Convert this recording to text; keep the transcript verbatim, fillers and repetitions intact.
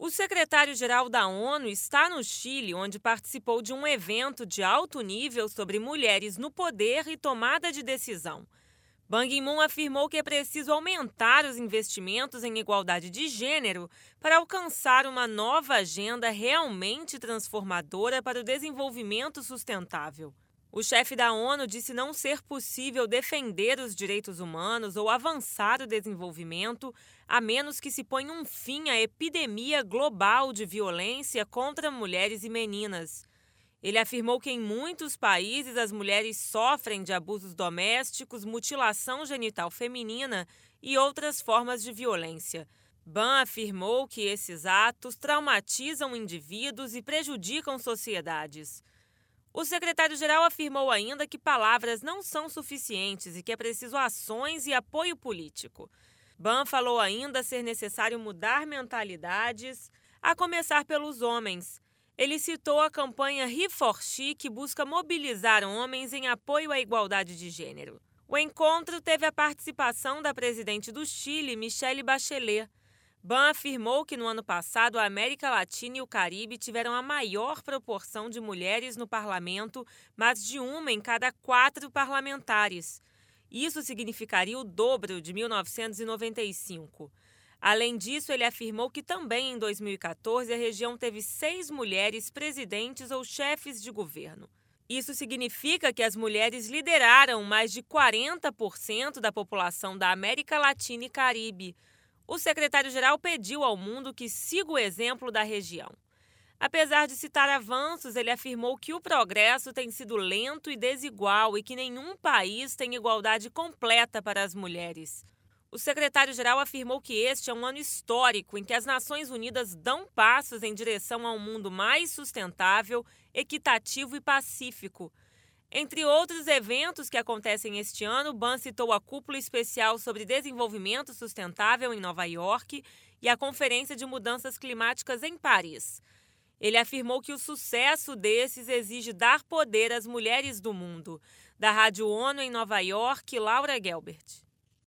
O secretário-geral da ONU está no Chile, onde participou de um evento de alto nível sobre mulheres no poder e tomada de decisão. Ban Ki-moon afirmou que é preciso aumentar os investimentos em igualdade de gênero para alcançar uma nova agenda realmente transformadora para o desenvolvimento sustentável. O chefe da ONU disse não ser possível defender os direitos humanos ou avançar o desenvolvimento a menos que se ponha um fim à epidemia global de violência contra mulheres e meninas. Ele afirmou que em muitos países as mulheres sofrem de abusos domésticos, mutilação genital feminina e outras formas de violência. Ban afirmou que esses atos traumatizam indivíduos e prejudicam sociedades. O secretário-geral afirmou ainda que palavras não são suficientes e que é preciso ações e apoio político. Ban falou ainda ser necessário mudar mentalidades, a começar pelos homens. Ele citou a campanha He for She, que busca mobilizar homens em apoio à igualdade de gênero. O encontro teve a participação da presidente do Chile, Michelle Bachelet. Ban afirmou que no ano passado a América Latina e o Caribe tiveram a maior proporção de mulheres no parlamento, mas de uma em cada quatro parlamentares. Isso significaria o dobro de mil novecentos e noventa e cinco. Além disso, ele afirmou que também em dois mil e quatorze a região teve seis mulheres presidentes ou chefes de governo. Isso significa que as mulheres lideraram mais de quarenta por cento da população da América Latina e Caribe. O secretário-geral pediu ao mundo que siga o exemplo da região. Apesar de citar avanços, ele afirmou que o progresso tem sido lento e desigual e que nenhum país tem igualdade completa para as mulheres. O secretário-geral afirmou que este é um ano histórico em que as Nações Unidas dão passos em direção a um mundo mais sustentável, equitativo e pacífico. Entre outros eventos que acontecem este ano, Ban citou a Cúpula Especial sobre Desenvolvimento Sustentável em Nova York e a Conferência de Mudanças Climáticas em Paris. Ele afirmou que o sucesso desses exige dar poder às mulheres do mundo. Da Rádio ONU em Nova York, Laura Gelbert.